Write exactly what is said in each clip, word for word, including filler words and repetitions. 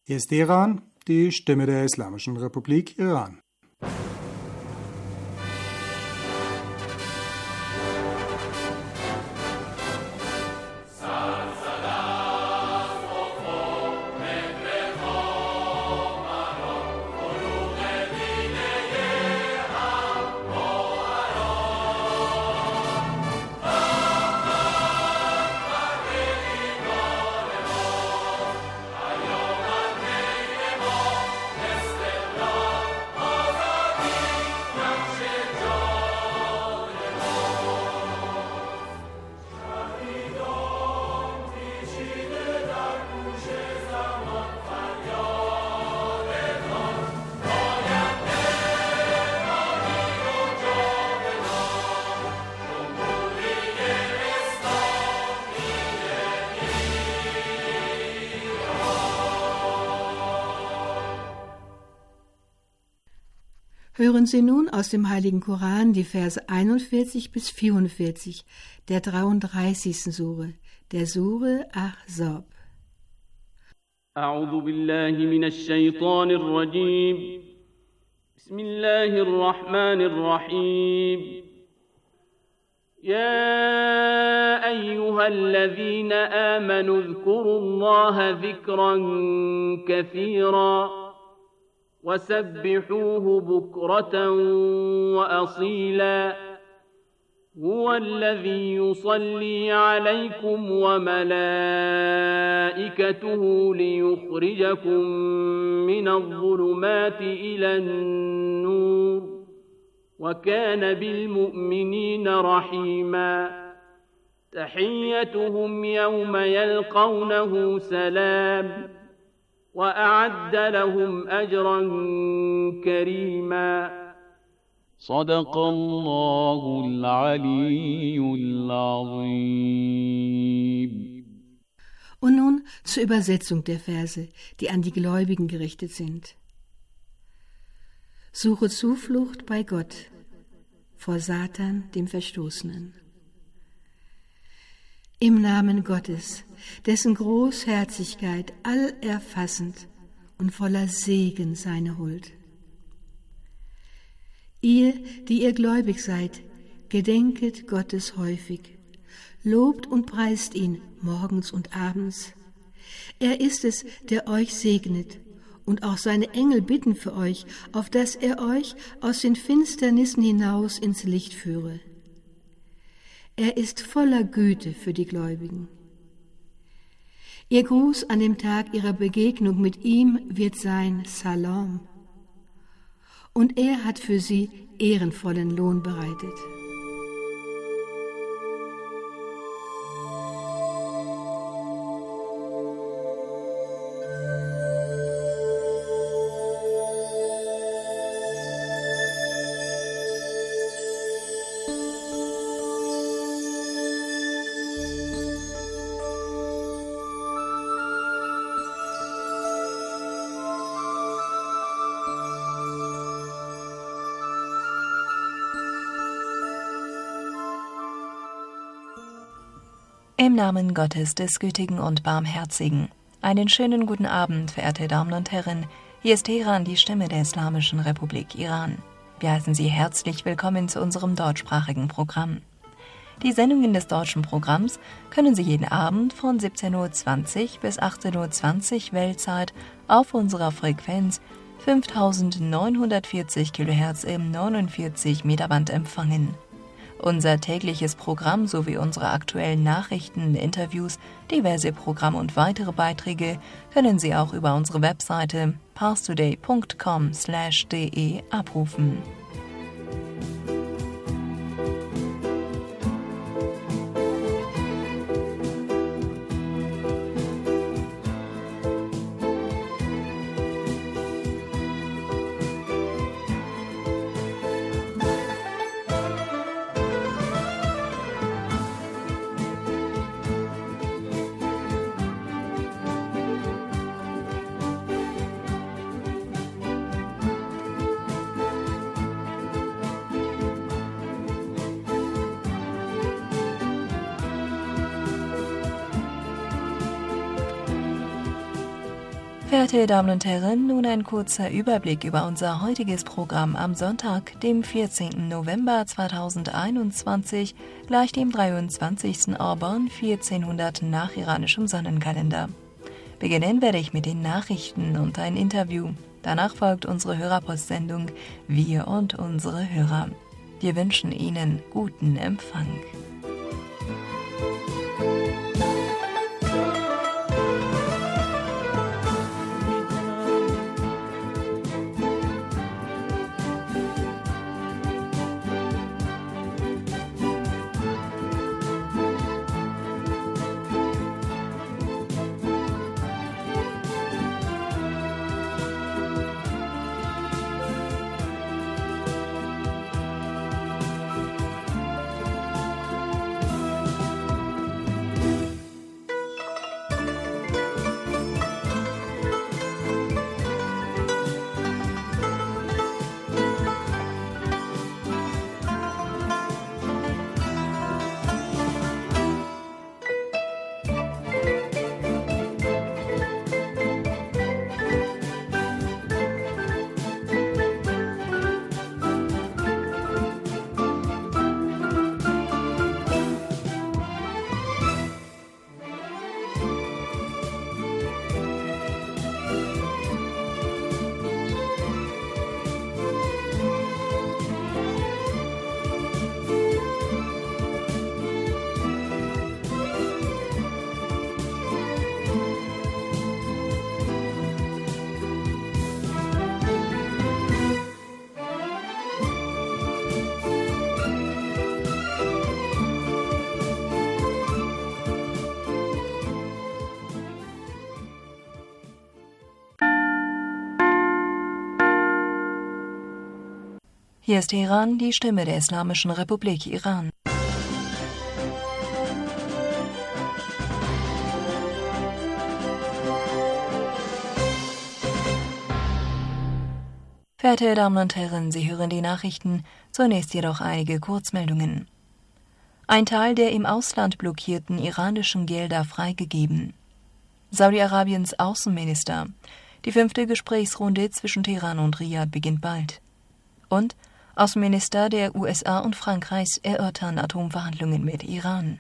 Hier ist Iran, die Stimme der Islamischen Republik Iran. Hören Sie nun aus dem Heiligen Koran die Verse einundvierzig bis vierundvierzig der dreiunddreißigsten Sure, der Sure Ahzab. أعوذ بالله من الشيطان الرجيم بسم الله الرحمن الرحيم يا أيها الذين آمنوا اذكروا الله ذكرا كثيرا وسبحوه بكرة وأصيلا هو الذي يصلي عليكم وملائكته ليخرجكم من الظلمات إلى النور وكان بالمؤمنين رحيما تحيتهم يوم يلقونه سلام وأعد لهم أجرا كريما صدق الله العلي العظيم. Und nun zur Übersetzung der Verse, die an die Gläubigen gerichtet sind. Suche Zuflucht bei Gott vor Satan, dem Verstoßenen. Im Namen Gottes, dessen Großherzigkeit allerfassend und voller Segen seine Huld. Ihr, die ihr gläubig seid, gedenket Gottes häufig, lobt und preist ihn morgens und abends. Er ist es, der euch segnet, und auch seine Engel bitten für euch, auf dass er euch aus den Finsternissen hinaus ins Licht führe. Er ist voller Güte für die Gläubigen. Ihr Gruß an dem Tag ihrer Begegnung mit ihm wird sein Salam. Und er hat für sie ehrenvollen Lohn bereitet. Im Namen Gottes, des Gütigen und Barmherzigen. Einen schönen guten Abend, verehrte Damen und Herren. Hier ist Teheran, die Stimme der Islamischen Republik Iran. Wir heißen Sie herzlich willkommen zu unserem deutschsprachigen Programm. Die Sendungen des deutschen Programms können Sie jeden Abend von siebzehn Uhr zwanzig bis achtzehn Uhr zwanzig Weltzeit auf unserer Frequenz fünftausendneunhundertvierzig Kilohertz im neunundvierzig Meter Band empfangen. Unser tägliches Programm sowie unsere aktuellen Nachrichten, Interviews, diverse Programme und weitere Beiträge können Sie auch über unsere Webseite parstoday punkt com slash de abrufen. Verehrte Damen und Herren, nun ein kurzer Überblick über unser heutiges Programm am Sonntag, dem vierzehnten November zweitausendeinundzwanzig, gleich dem dreiundzwanzigsten Orban vierzehnhundert nach iranischem Sonnenkalender. Beginnen werde ich mit den Nachrichten und ein Interview. Danach folgt unsere Hörerpostsendung Wir und unsere Hörer. Wir wünschen Ihnen guten Empfang. Hier ist Teheran, die Stimme der Islamischen Republik Iran. Verehrte Damen und Herren, Sie hören die Nachrichten, zunächst jedoch einige Kurzmeldungen. Ein Teil der im Ausland blockierten iranischen Gelder freigegeben. Saudi-Arabiens Außenminister. Die fünfte Gesprächsrunde zwischen Teheran und Riad beginnt bald. Und Außenminister der U S A und Frankreichs erörtern Atomverhandlungen mit Iran.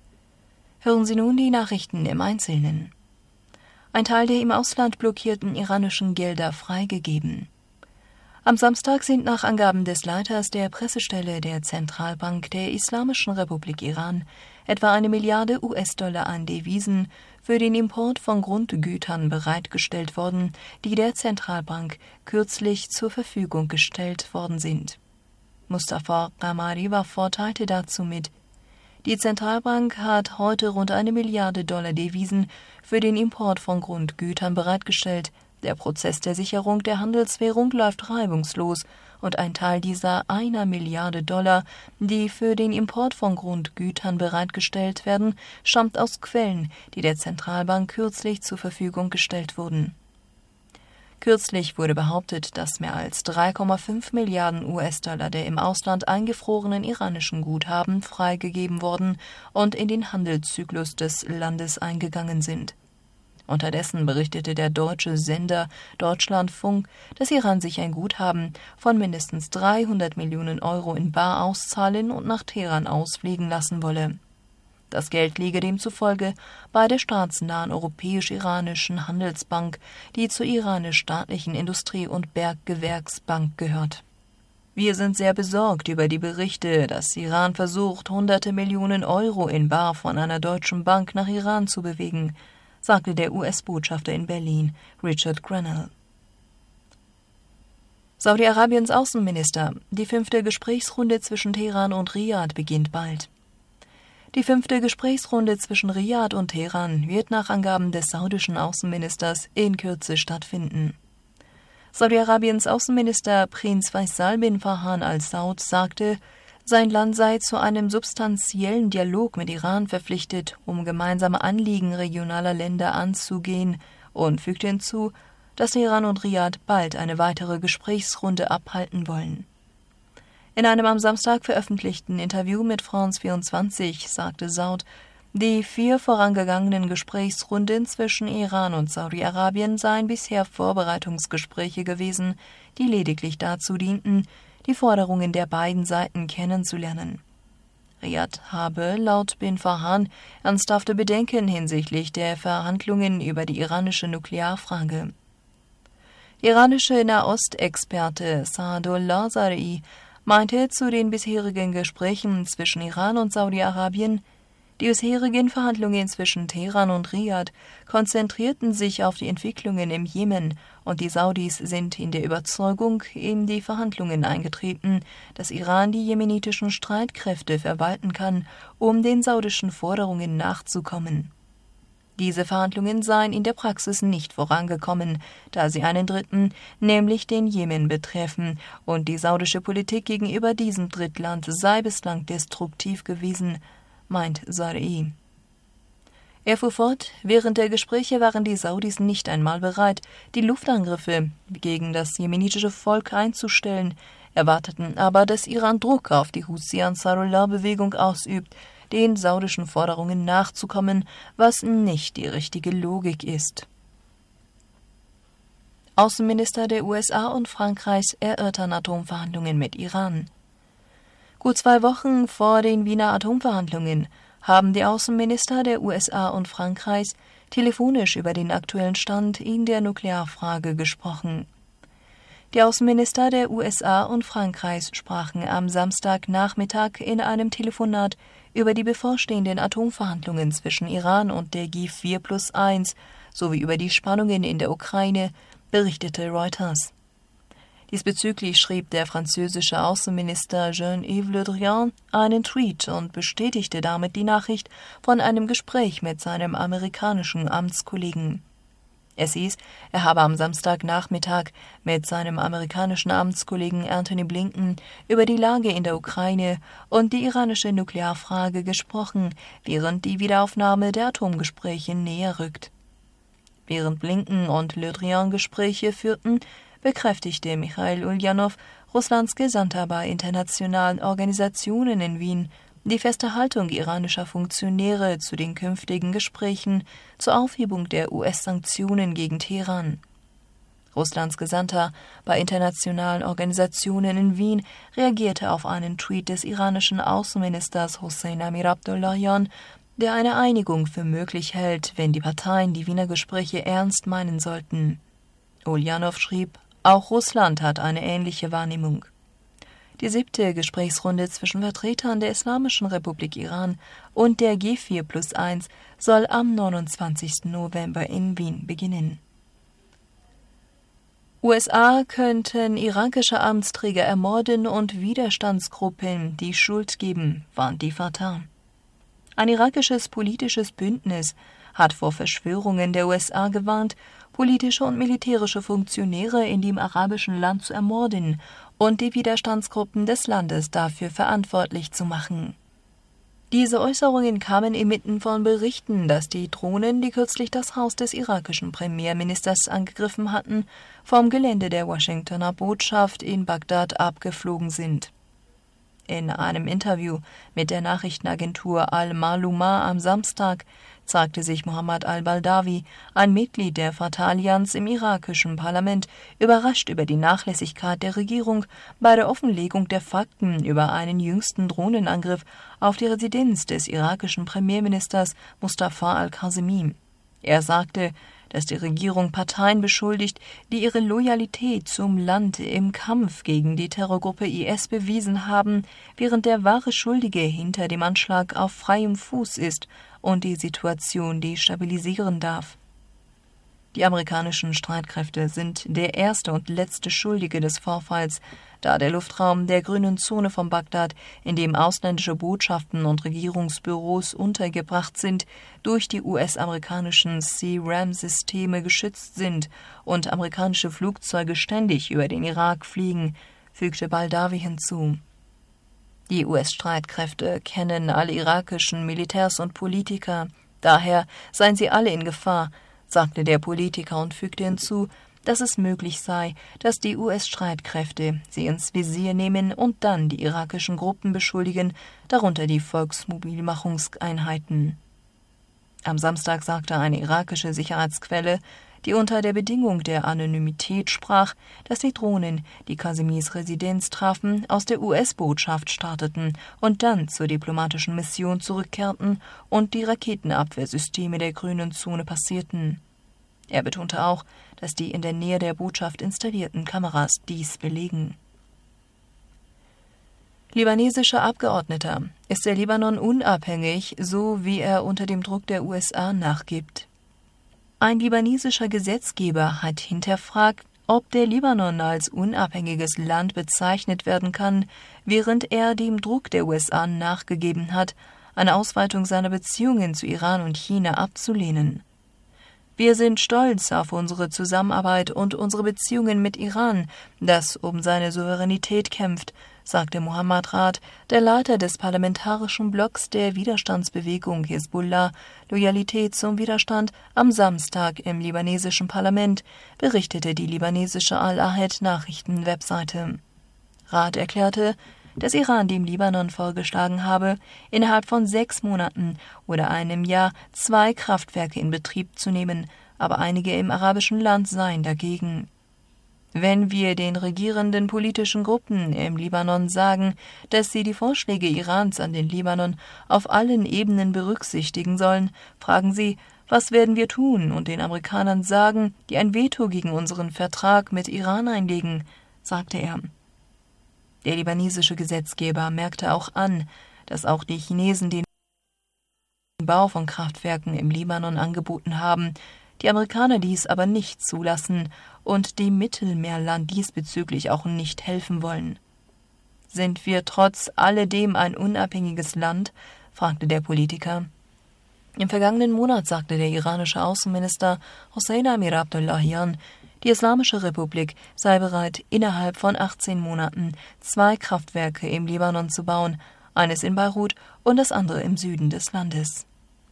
Hören Sie nun die Nachrichten im Einzelnen. Ein Teil der im Ausland blockierten iranischen Gelder freigegeben. Am Samstag sind nach Angaben des Leiters der Pressestelle der Zentralbank der Islamischen Republik Iran etwa eine Milliarde U S-Dollar an Devisen für den Import von Grundgütern bereitgestellt worden, die der Zentralbank kürzlich zur Verfügung gestellt worden sind. Mustafa Qamariwafot teilte dazu mit: Die Zentralbank hat heute rund eine Milliarde Dollar Devisen für den Import von Grundgütern bereitgestellt. Der Prozess der Sicherung der Handelswährung läuft reibungslos und ein Teil dieser einer Milliarde Dollar, die für den Import von Grundgütern bereitgestellt werden, stammt aus Quellen, die der Zentralbank kürzlich zur Verfügung gestellt wurden. Kürzlich wurde behauptet, dass mehr als drei Komma fünf Milliarden U S-Dollar der im Ausland eingefrorenen iranischen Guthaben freigegeben worden und in den Handelszyklus des Landes eingegangen sind. Unterdessen berichtete der deutsche Sender Deutschlandfunk, dass Iran sich ein Guthaben von mindestens dreihundert Millionen Euro in bar auszahlen und nach Teheran ausfliegen lassen wolle. Das Geld liege demzufolge bei der staatsnahen Europäisch-Iranischen Handelsbank, die zur iranisch-staatlichen Industrie- und Berggewerksbank gehört. Wir sind sehr besorgt über die Berichte, dass Iran versucht, hunderte Millionen Euro in bar von einer deutschen Bank nach Iran zu bewegen, sagte der U S-Botschafter in Berlin, Richard Grenell. Saudi-Arabiens Außenminister. Die fünfte Gesprächsrunde zwischen Teheran und Riad beginnt bald. Die fünfte Gesprächsrunde zwischen Riad und Teheran wird nach Angaben des saudischen Außenministers in Kürze stattfinden. Saudi-Arabiens Außenminister Prinz Faisal bin Farhan al-Saud sagte, sein Land sei zu einem substanziellen Dialog mit Iran verpflichtet, um gemeinsame Anliegen regionaler Länder anzugehen, und fügte hinzu, dass Teheran und Riad bald eine weitere Gesprächsrunde abhalten wollen. In einem am Samstag veröffentlichten Interview mit France vierundzwanzig sagte Saud, Die vier vorangegangenen Gesprächsrunden zwischen Iran und Saudi-Arabien seien bisher Vorbereitungsgespräche gewesen, die lediglich dazu dienten, die Forderungen der beiden Seiten kennenzulernen. Riad habe laut bin Farhan ernsthafte Bedenken hinsichtlich der Verhandlungen über die iranische Nuklearfrage. Iranische Nahostexperte Saadullah Zarei meinte zu den bisherigen Gesprächen zwischen Iran und Saudi-Arabien, die bisherigen Verhandlungen zwischen Teheran und Riad konzentrierten sich auf die Entwicklungen im Jemen und die Saudis sind in der Überzeugung in die Verhandlungen eingetreten, dass Iran die jemenitischen Streitkräfte verwalten kann, um den saudischen Forderungen nachzukommen. Diese Verhandlungen seien in der Praxis nicht vorangekommen, da sie einen Dritten, nämlich den Jemen, betreffen, und die saudische Politik gegenüber diesem Drittland sei bislang destruktiv gewesen, meint Zarei. Er fuhr fort, während der Gespräche waren die Saudis nicht einmal bereit, die Luftangriffe gegen das jemenitische Volk einzustellen, erwarteten aber, dass Iran Druck auf die Husi-Ansarullah-Bewegung ausübt, den saudischen Forderungen nachzukommen, was nicht die richtige Logik ist. Außenminister der U S A und Frankreichs erörtern Atomverhandlungen mit Iran. Gut zwei Wochen vor den Wiener Atomverhandlungen haben die Außenminister der U S A und Frankreichs telefonisch über den aktuellen Stand in der Nuklearfrage gesprochen. Die Außenminister der U S A und Frankreichs sprachen am Samstagnachmittag in einem Telefonat über die bevorstehenden Atomverhandlungen zwischen Iran und der G vier plus eins sowie über die Spannungen in der Ukraine, berichtete Reuters. Diesbezüglich schrieb der französische Außenminister Jean-Yves Le Drian einen Tweet und bestätigte damit die Nachricht von einem Gespräch mit seinem amerikanischen Amtskollegen. Es hieß, er habe am Samstagnachmittag mit seinem amerikanischen Amtskollegen Antony Blinken über die Lage in der Ukraine und die iranische Nuklearfrage gesprochen, während die Wiederaufnahme der Atomgespräche näher rückt. Während Blinken und Le Drian Gespräche führten, bekräftigte Michail Uljanov, Russlands Gesandter bei internationalen Organisationen in Wien, die feste Haltung iranischer Funktionäre zu den künftigen Gesprächen zur Aufhebung der U S-Sanktionen gegen Teheran. Russlands Gesandter bei internationalen Organisationen in Wien reagierte auf einen Tweet des iranischen Außenministers Hossein Amir Abdollahian, der eine Einigung für möglich hält, wenn die Parteien die Wiener Gespräche ernst meinen sollten. Uljanov schrieb, auch Russland hat eine ähnliche Wahrnehmung. Die siebte Gesprächsrunde zwischen Vertretern der Islamischen Republik Iran und der G vier plus eins soll am neunundzwanzigsten November in Wien beginnen. U S A könnten irakische Amtsträger ermorden und Widerstandsgruppen die Schuld geben, warnt die Fatah. Ein irakisches politisches Bündnis hat vor Verschwörungen der U S A gewarnt, politische und militärische Funktionäre in dem arabischen Land zu ermorden und die Widerstandsgruppen des Landes dafür verantwortlich zu machen. Diese Äußerungen kamen inmitten von Berichten, dass die Drohnen, die kürzlich das Haus des irakischen Premierministers angegriffen hatten, vom Gelände der Washingtoner Botschaft in Bagdad abgeflogen sind. In einem Interview mit der Nachrichtenagentur Al-Maluma am Samstag zeigte sich Mohammad al-Baldawi, ein Mitglied der Fatah-Allianz im irakischen Parlament, überrascht über die Nachlässigkeit der Regierung bei der Offenlegung der Fakten über einen jüngsten Drohnenangriff auf die Residenz des irakischen Premierministers Mustafa al-Kazemi. Er sagte, dass die Regierung Parteien beschuldigt, die ihre Loyalität zum Land im Kampf gegen die Terrorgruppe I S bewiesen haben, während der wahre Schuldige hinter dem Anschlag auf freiem Fuß ist und die Situation destabilisieren darf. Die amerikanischen Streitkräfte sind der erste und letzte Schuldige des Vorfalls, da der Luftraum der grünen Zone von Bagdad, in dem ausländische Botschaften und Regierungsbüros untergebracht sind, durch die U S-amerikanischen C-RAM-Systeme geschützt sind und amerikanische Flugzeuge ständig über den Irak fliegen, fügte Baldawi hinzu. Die U S-Streitkräfte kennen alle irakischen Militärs und Politiker, daher seien sie alle in Gefahr, sagte der Politiker und fügte hinzu, dass es möglich sei, dass die U S-Streitkräfte sie ins Visier nehmen und dann die irakischen Gruppen beschuldigen, darunter die Volksmobilmachungseinheiten. Am Samstag sagte eine irakische Sicherheitsquelle, die unter der Bedingung der Anonymität sprach, dass die Drohnen, die Kasemis Residenz trafen, aus der U S-Botschaft starteten und dann zur diplomatischen Mission zurückkehrten und die Raketenabwehrsysteme der grünen Zone passierten. Er betonte auch, dass die in der Nähe der Botschaft installierten Kameras dies belegen. Libanesischer Abgeordneter: Ist der Libanon unabhängig, so wie er unter dem Druck der U S A nachgibt? Ein libanesischer Gesetzgeber hat hinterfragt, ob der Libanon als unabhängiges Land bezeichnet werden kann, während er dem Druck der U S A nachgegeben hat, eine Ausweitung seiner Beziehungen zu Iran und China abzulehnen. Wir sind stolz auf unsere Zusammenarbeit und unsere Beziehungen mit Iran, das um seine Souveränität kämpft, sagte Mohammad Raad, der Leiter des parlamentarischen Blocks der Widerstandsbewegung Hisbollah, Loyalität zum Widerstand, am Samstag im libanesischen Parlament, berichtete die libanesische Al-Ahed-Nachrichten-Webseite. Raad erklärte, dass Iran dem Libanon vorgeschlagen habe, innerhalb von sechs Monaten oder einem Jahr zwei Kraftwerke in Betrieb zu nehmen, aber einige im arabischen Land seien dagegen. Wenn wir den regierenden politischen Gruppen im Libanon sagen, dass sie die Vorschläge Irans an den Libanon auf allen Ebenen berücksichtigen sollen, fragen sie, was werden wir tun und den Amerikanern sagen, die ein Veto gegen unseren Vertrag mit Iran einlegen, sagte er. Der libanesische Gesetzgeber merkte auch an, dass auch die Chinesen den Bau von Kraftwerken im Libanon angeboten haben, die Amerikaner dies aber nicht zulassen und dem Mittelmeerland diesbezüglich auch nicht helfen wollen. Sind wir trotz alledem ein unabhängiges Land? Fragte der Politiker. Im vergangenen Monat sagte der iranische Außenminister Hossein Amir Abdollahian, die Islamische Republik sei bereit, innerhalb von achtzehn Monaten zwei Kraftwerke im Libanon zu bauen, eines in Beirut und das andere im Süden des Landes.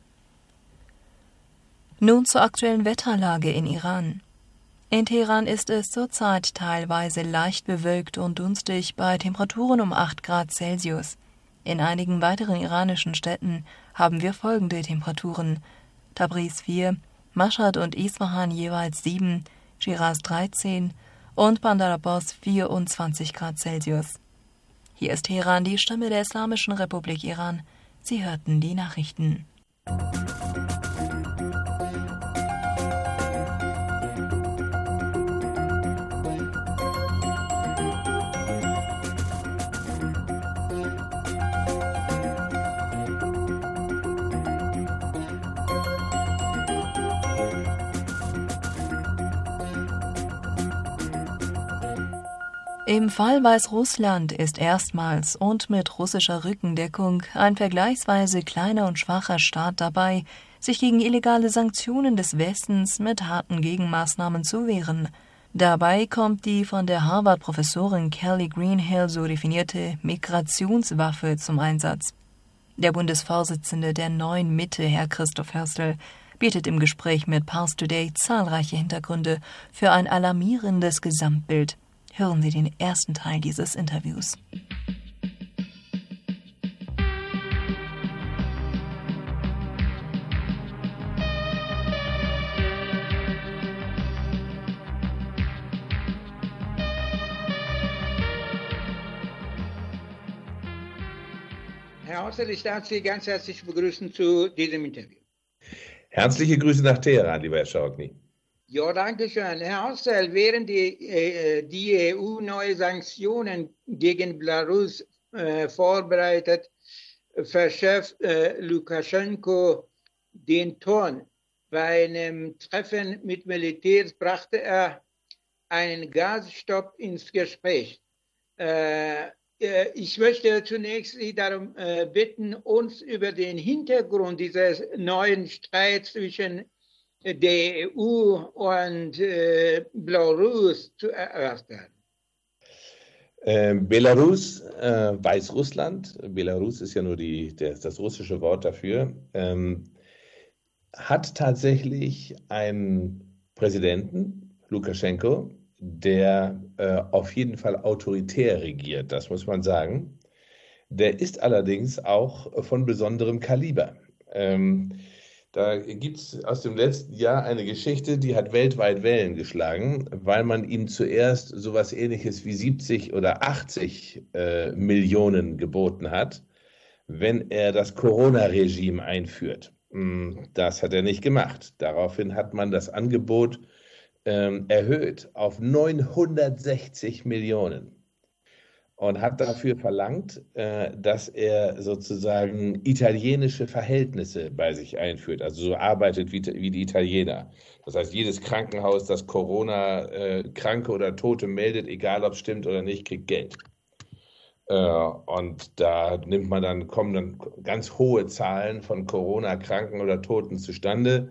Nun zur aktuellen Wetterlage in Iran. In Teheran ist es zurzeit teilweise leicht bewölkt und dunstig bei Temperaturen um acht Grad Celsius. In einigen weiteren iranischen Städten haben wir folgende Temperaturen: Tabriz vier, Mashhad und Isfahan jeweils sieben, Shiraz dreizehn und Bandar Abbas vierundzwanzig Grad Celsius. Hier ist Teheran, die Stimme der Islamischen Republik Iran. Sie hörten die Nachrichten. Im Fall Weißrussland ist erstmals und mit russischer Rückendeckung ein vergleichsweise kleiner und schwacher Staat dabei, sich gegen illegale Sanktionen des Westens mit harten Gegenmaßnahmen zu wehren. Dabei kommt die von der Harvard-Professorin Kelly Greenhill so definierte Migrationswaffe zum Einsatz. Der Bundesvorsitzende der Neuen Mitte, Herr Christoph Hörstel, bietet im Gespräch mit Pars Today zahlreiche Hintergründe für ein alarmierendes Gesamtbild. Hören Sie den ersten Teil dieses Interviews. Herr Hörstel, ich darf Sie ganz herzlich begrüßen zu diesem Interview. Herzliche Grüße nach Teheran, lieber Herr Scharokhni. Ja, danke schön. Herr Hörstel, während die, äh, die E U neue Sanktionen gegen Belarus äh, vorbereitet, verschärft äh, Lukaschenko den Ton. Bei einem Treffen mit Militärs brachte er einen Gasstopp ins Gespräch. Äh, äh, ich möchte zunächst Sie darum äh, bitten, uns über den Hintergrund dieses neuen Streits zwischen der E U und äh, Belarus zu erörtern. Äh, Belarus, äh, Weißrussland, Belarus ist ja nur die, der, das russische Wort dafür, ähm, hat tatsächlich einen Präsidenten, Lukaschenko, der äh, auf jeden Fall autoritär regiert, das muss man sagen. Der ist allerdings auch von besonderem Kaliber. Ähm, Da gibt es aus dem letzten Jahr eine Geschichte, die hat weltweit Wellen geschlagen, weil man ihm zuerst sowas Ähnliches wie siebzig oder achtzig äh, Millionen geboten hat, wenn er das Corona-Regime einführt. Das hat er nicht gemacht. Daraufhin hat man das Angebot ähm, erhöht auf neunhundertsechzig Millionen. Und hat dafür verlangt, äh, dass er sozusagen italienische Verhältnisse bei sich einführt, also so arbeitet wie, wie die Italiener. Das heißt, jedes Krankenhaus, das Corona-Kranke äh, oder Tote meldet, egal ob es stimmt oder nicht, kriegt Geld. Äh, und da nimmt man dann, kommen dann ganz hohe Zahlen von Corona-Kranken oder Toten zustande.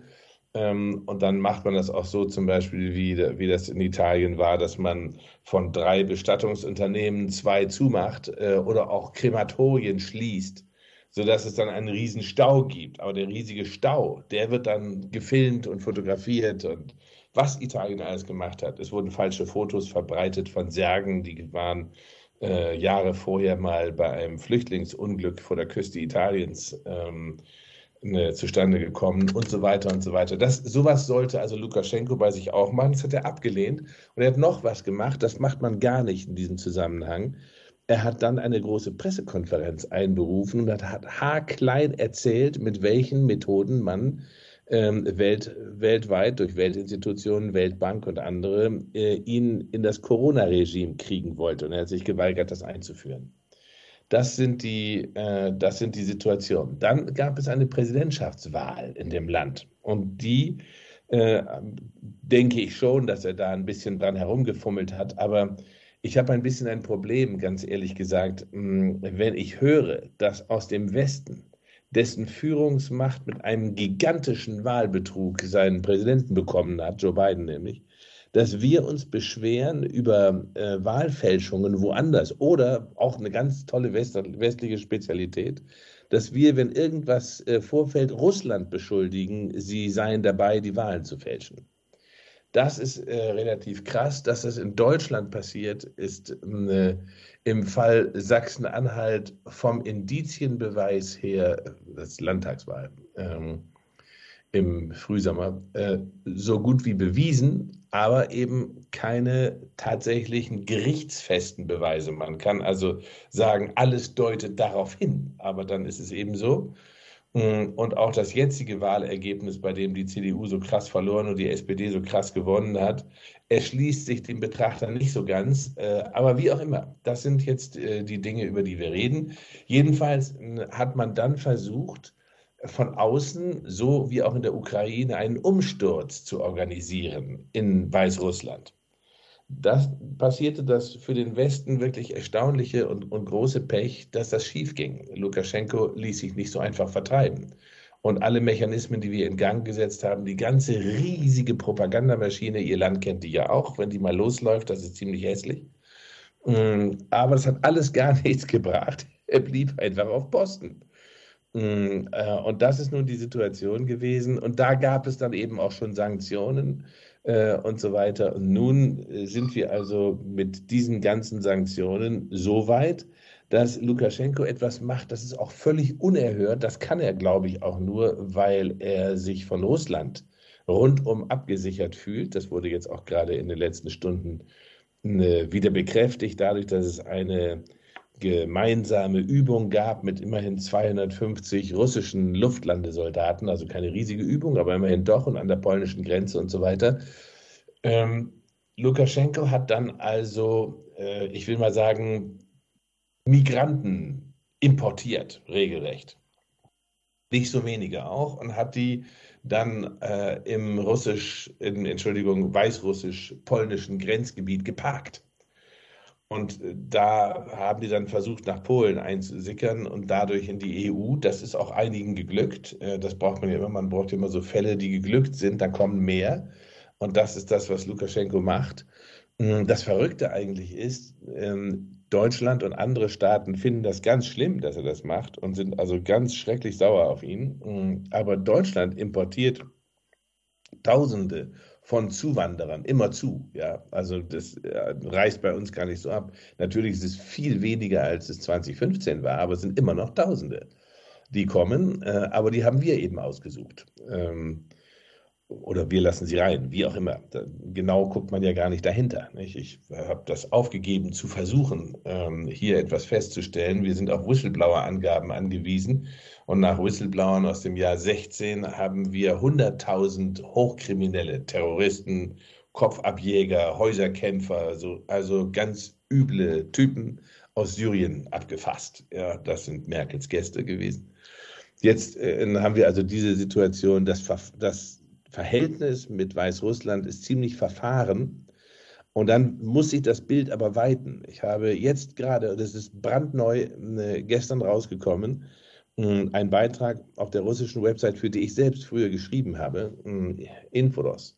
Und dann macht man das auch so zum Beispiel, wie, wie das in Italien war, dass man von drei Bestattungsunternehmen zwei zumacht äh, oder auch Krematorien schließt, sodass es dann einen riesen Stau gibt. Aber der riesige Stau, der wird dann gefilmt und fotografiert und was Italien alles gemacht hat. Es wurden falsche Fotos verbreitet von Särgen, die waren äh, Jahre vorher mal bei einem Flüchtlingsunglück vor der Küste Italiens ähm, zustande gekommen und so weiter und so weiter. Das, sowas sollte also Lukaschenko bei sich auch machen. Das hat er abgelehnt. Und er hat noch was gemacht, das macht man gar nicht in diesem Zusammenhang. Er hat dann eine große Pressekonferenz einberufen und hat haarklein erzählt, mit welchen Methoden man ähm, welt, weltweit durch Weltinstitutionen, Weltbank und andere äh, ihn in das Corona-Regime kriegen wollte. Und er hat sich geweigert, das einzuführen. Das sind die, äh, das sind die Situationen. Dann gab es eine Präsidentschaftswahl in dem Land. Und die, äh, denke ich schon, dass er da ein bisschen dran herumgefummelt hat. Aber ich habe ein bisschen ein Problem, ganz ehrlich gesagt, wenn ich höre, dass aus dem Westen, dessen Führungsmacht mit einem gigantischen Wahlbetrug seinen Präsidenten bekommen hat, Joe Biden nämlich, dass wir uns beschweren über äh, Wahlfälschungen woanders oder auch eine ganz tolle West westliche Spezialität, dass wir, wenn irgendwas äh, vorfällt, Russland beschuldigen, sie seien dabei, die Wahlen zu fälschen. Das ist äh, relativ krass. Dass das in Deutschland passiert, ist äh, im Fall Sachsen-Anhalt vom Indizienbeweis her, das ist Landtagswahl, ähm, im Frühsommer, äh, so gut wie bewiesen, aber eben keine tatsächlichen gerichtsfesten Beweise. Man kann also sagen, alles deutet darauf hin, aber dann ist es eben so. Und auch das jetzige Wahlergebnis, bei dem die C D U so krass verloren und die S P D so krass gewonnen hat, erschließt sich dem Betrachter nicht so ganz. Aber wie auch immer, das sind jetzt die Dinge, über die wir reden. Jedenfalls hat man dann versucht, von außen, so wie auch in der Ukraine, einen Umsturz zu organisieren in Weißrussland. Das passierte das für den Westen wirklich erstaunliche und, und große Pech, dass das schief ging. Lukaschenko ließ sich nicht so einfach vertreiben. Und alle Mechanismen, die wir in Gang gesetzt haben, die ganze riesige Propagandamaschine, ihr Land kennt die ja auch, wenn die mal losläuft, das ist ziemlich hässlich. Aber es hat alles gar nichts gebracht. Er blieb einfach auf Posten. Und das ist nun die Situation gewesen. Und da gab es dann eben auch schon Sanktionen äh, und so weiter. Und nun sind wir also mit diesen ganzen Sanktionen so weit, dass Lukaschenko etwas macht, das ist auch völlig unerhört. Das kann er, glaube ich, auch nur, weil er sich von Russland rundum abgesichert fühlt. Das wurde jetzt auch gerade in den letzten Stunden äh, wieder bekräftigt, dadurch, dass es eine gemeinsame Übung gab mit immerhin zweihundertfünfzig russischen Luftlandesoldaten, also keine riesige Übung, aber immerhin doch und an der polnischen Grenze und so weiter. Ähm, Lukaschenko hat dann also, äh, ich will mal sagen, Migranten importiert, regelrecht. Nicht so wenige auch, und hat die dann äh, im russisch, in, Entschuldigung, weißrussisch-polnischen Grenzgebiet geparkt. Und da haben die dann versucht, nach Polen einzusickern und dadurch in die E U. Das ist auch einigen geglückt. Das braucht man ja immer. Man braucht immer so Fälle, die geglückt sind. Dann kommen mehr. Und das ist das, was Lukaschenko macht. Das Verrückte eigentlich ist, Deutschland und andere Staaten finden das ganz schlimm, dass er das macht und sind also ganz schrecklich sauer auf ihn. Aber Deutschland importiert Tausende von Zuwanderern, immer zu, ja, also das äh, reißt bei uns gar nicht so ab. Natürlich ist es viel weniger, als es zwanzig fünfzehn war, aber es sind immer noch Tausende. die kommen, äh, aber die haben wir eben ausgesucht. Ähm, oder wir lassen sie rein, wie auch immer. Da, genau guckt man ja gar nicht dahinter. Nicht? Ich habe das aufgegeben zu versuchen, ähm, hier etwas festzustellen. Wir sind auf Whistleblower-Angaben angewiesen und nach Whistleblowern aus dem Jahr sechzehn haben wir hunderttausend Hochkriminelle, Terroristen, Kopfabjäger, Häuserkämpfer, also, also ganz üble Typen aus Syrien abgefasst. Ja, das sind Merkels Gäste gewesen. Jetzt äh, haben wir also diese Situation, das, das Verhältnis mit Weißrussland ist ziemlich verfahren und dann muss sich das Bild aber weiten. Ich habe jetzt gerade, das ist brandneu, äh, gestern rausgekommen, äh, ein Beitrag auf der russischen Website, für die ich selbst früher geschrieben habe, äh, Inforos.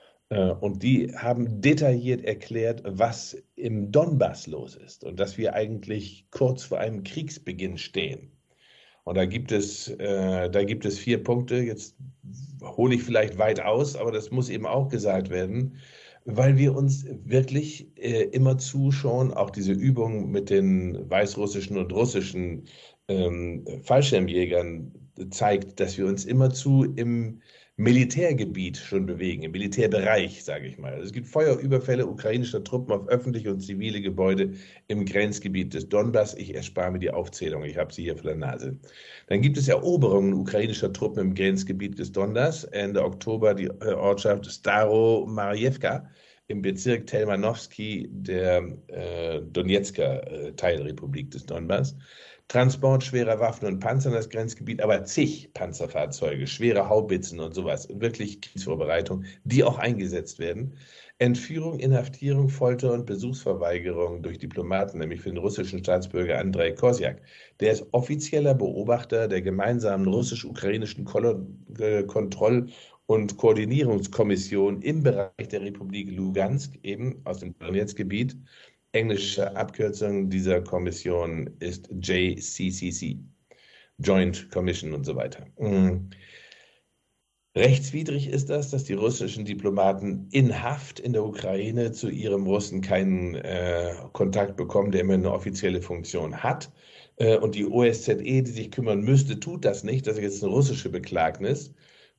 Und die haben detailliert erklärt, was im Donbass los ist und dass wir eigentlich kurz vor einem Kriegsbeginn stehen. Und da gibt es, äh, da gibt es vier Punkte. Jetzt hole ich vielleicht weit aus, aber das muss eben auch gesagt werden, weil wir uns wirklich äh, immerzu schon auch diese Übung mit den weißrussischen und russischen ähm, Fallschirmjägern zeigt, dass wir uns immerzu im Militärgebiet schon bewegen, im Militärbereich, sage ich mal. Also es gibt Feuerüberfälle ukrainischer Truppen auf öffentliche und zivile Gebäude im Grenzgebiet des Donbass. Ich erspare mir die Aufzählung, ich habe sie hier vor der Nase. Dann gibt es Eroberungen ukrainischer Truppen im Grenzgebiet des Donbass. Ende Oktober die Ortschaft Staro-Marjewka im Bezirk Telmanovsky der äh, Donetsker äh, Teilrepublik des Donbass. Transport schwerer Waffen und Panzer in das Grenzgebiet, aber zig Panzerfahrzeuge, schwere Haubitzen und sowas, wirklich Kriegsvorbereitung, die auch eingesetzt werden. Entführung, Inhaftierung, Folter und Besuchsverweigerung durch Diplomaten, nämlich für den russischen Staatsbürger Andrei Kosyak. Der ist offizieller Beobachter der gemeinsamen russisch-ukrainischen Kontroll- und Koordinierungskommission im Bereich der Republik Lugansk, eben aus dem Donetsk-Gebiet. Englische Abkürzung dieser Kommission ist J C C C, Joint Commission und so weiter. Mhm. Rechtswidrig ist das, dass die russischen Diplomaten in Haft in der Ukraine zu ihrem Russen keinen äh, Kontakt bekommen, der immer eine offizielle Funktion hat. Äh, und die O S Z E, die sich kümmern müsste, tut das nicht. Das ist jetzt eine russische Beklagnis.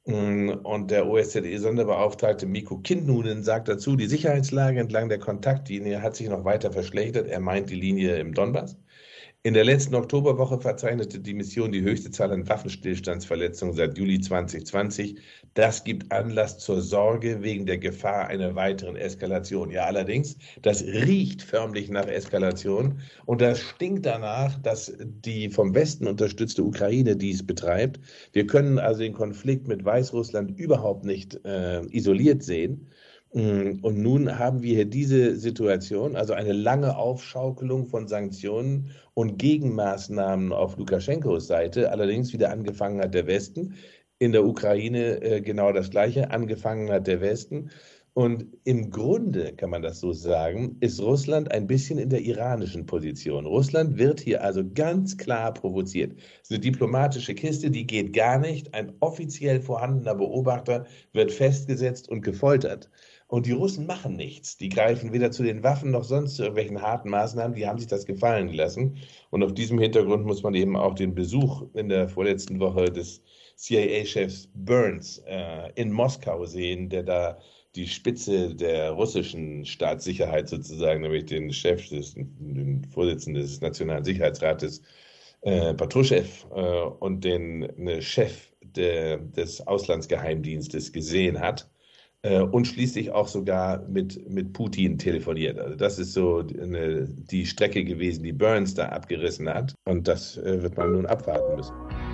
Und der O S Z E-Sonderbeauftragte Mikko Kinnunen sagt dazu, die Sicherheitslage entlang der Kontaktlinie hat sich noch weiter verschlechtert. Er meint die Linie im Donbass. In der letzten Oktoberwoche verzeichnete die Mission die höchste Zahl an Waffenstillstandsverletzungen seit Juli zwanzig zwanzig. Das gibt Anlass zur Sorge wegen der Gefahr einer weiteren Eskalation. Ja, allerdings, das riecht förmlich nach Eskalation und das stinkt danach, dass die vom Westen unterstützte Ukraine dies betreibt. Wir können also den Konflikt mit Weißrussland überhaupt nicht äh, isoliert sehen. Und nun haben wir hier diese Situation, also eine lange Aufschaukelung von Sanktionen und Gegenmaßnahmen auf Lukaschenkos Seite. Allerdings wieder angefangen hat der Westen. In der Ukraine äh, genau das Gleiche. Angefangen hat der Westen. Und im Grunde, kann man das so sagen, ist Russland ein bisschen in der iranischen Position. Russland wird hier also ganz klar provoziert. Es ist eine diplomatische Kiste, die geht gar nicht. Ein offiziell vorhandener Beobachter wird festgesetzt und gefoltert. Und die Russen machen nichts. Die greifen weder zu den Waffen noch sonst zu irgendwelchen harten Maßnahmen. Die haben sich das gefallen gelassen. Und auf diesem Hintergrund muss man eben auch den Besuch in der vorletzten Woche des C I A-Chefs Burns äh, in Moskau sehen, der da die Spitze der russischen Staatssicherheit sozusagen, nämlich den Chef, des, den Vorsitzenden des Nationalen Sicherheitsrates, äh, Patruschew äh, und den ne, Chef der, des Auslandsgeheimdienstes gesehen hat. Und schließlich auch sogar mit, mit Putin telefoniert. Also das ist so eine, die Strecke gewesen, die Burns da abgerissen hat. Und das äh, wird man nun abwarten müssen.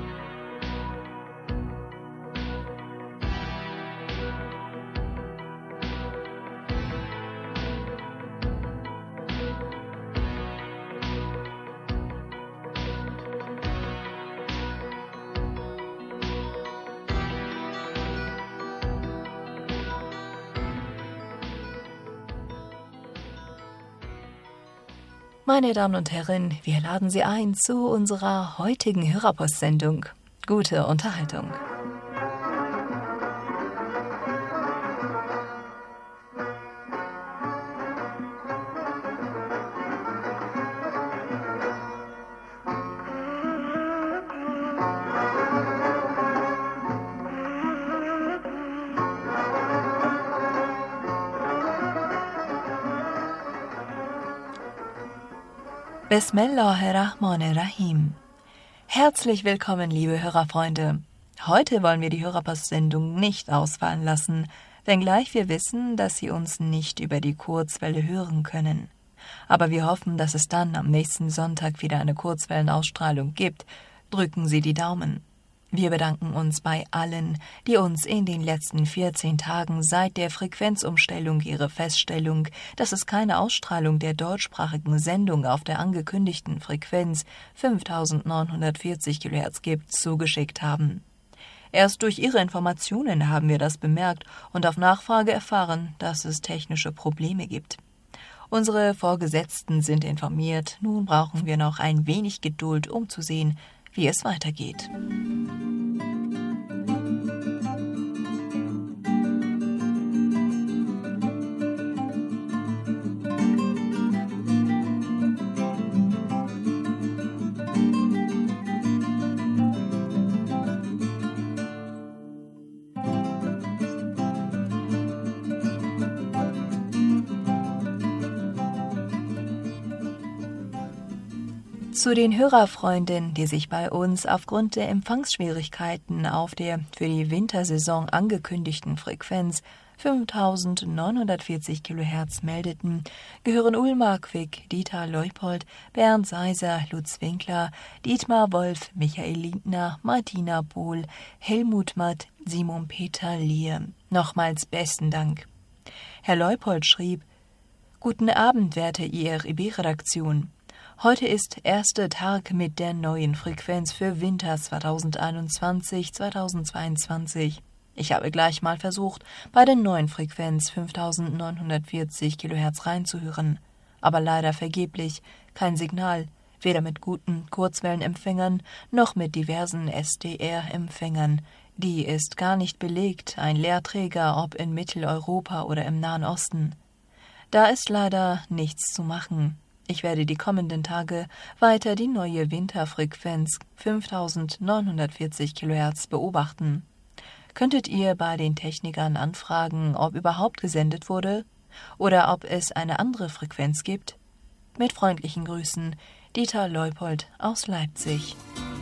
Meine Damen und Herren, wir laden Sie ein zu unserer heutigen Hörerpostsendung. Gute Unterhaltung. Bismillahirrahmanirrahim. Herzlich willkommen, liebe Hörerfreunde. Heute wollen wir die Hörerpost-Sendung nicht ausfallen lassen, wenngleich wir wissen, dass Sie uns nicht über die Kurzwelle hören können. Aber wir hoffen, dass es dann am nächsten Sonntag wieder eine Kurzwellenausstrahlung gibt. Drücken Sie die Daumen. Wir bedanken uns bei allen, die uns in den letzten vierzehn Tagen seit der Frequenzumstellung ihre Feststellung, dass es keine Ausstrahlung der deutschsprachigen Sendung auf der angekündigten Frequenz fünftausendneunhundertvierzig Kilohertz gibt, zugeschickt haben. Erst durch Ihre Informationen haben wir das bemerkt und auf Nachfrage erfahren, dass es technische Probleme gibt. Unsere Vorgesetzten sind informiert, nun brauchen wir noch ein wenig Geduld, um zu sehen, wie es weitergeht. Zu den Hörerfreunden, die sich bei uns aufgrund der Empfangsschwierigkeiten auf der für die Wintersaison angekündigten Frequenz fünftausendneunhundertvierzig Kilohertz meldeten, gehören Ulmar Quick, Dieter Leupold, Bernd Seiser, Lutz Winkler, Dietmar Wolf, Michael Lindner, Martina Bohl, Helmut Matt, Simon Peter Lier. Nochmals besten Dank. Herr Leupold schrieb: Guten Abend, werte I R I B-Redaktion. Heute ist erster Tag mit der neuen Frequenz für Winter zweitausendeinundzwanzig zweitausendzweiundzwanzig. Ich habe gleich mal versucht, bei der neuen Frequenz fünftausendneunhundertvierzig Kilohertz reinzuhören, aber leider vergeblich, kein Signal, weder mit guten Kurzwellenempfängern noch mit diversen S D R-Empfängern. Die ist gar nicht belegt, ein Leerträger, ob in Mitteleuropa oder im Nahen Osten. Da ist leider nichts zu machen. Ich werde die kommenden Tage weiter die neue Winterfrequenz fünftausendneunhundertvierzig Kilohertz beobachten. Könntet ihr bei den Technikern anfragen, ob überhaupt gesendet wurde oder ob es eine andere Frequenz gibt? Mit freundlichen Grüßen, Dieter Leupold aus Leipzig.